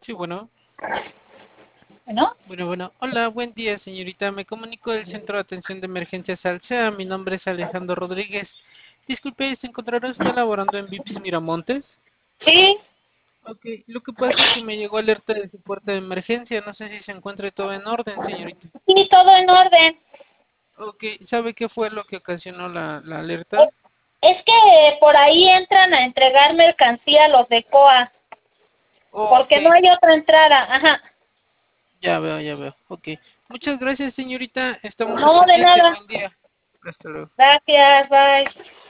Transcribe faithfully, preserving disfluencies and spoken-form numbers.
Sí, bueno. Bueno, Bueno, bueno. Hola, buen día, señorita. Me comunico del Centro de Atención de Emergencias Alsea. Mi nombre es Alejandro Rodríguez. Disculpe, ¿se encontrará usted laborando en Vips Miramontes? sí, Ok, lo que pasa es que me llegó alerta de su puerta de emergencia. No sé si se encuentra todo en orden, señorita. sí, todo en orden. Ok, ¿sabe qué fue lo que ocasionó la, la Eh, alerta? Es que por ahí entran a entregar mercancía los de C O A, Ok, porque no hay otra entrada. Ajá. ya veo, ya veo. Ok, muchas gracias, señorita. Estamos al No, de pendiente. nada. Buen día. Hasta luego. Gracias, bye.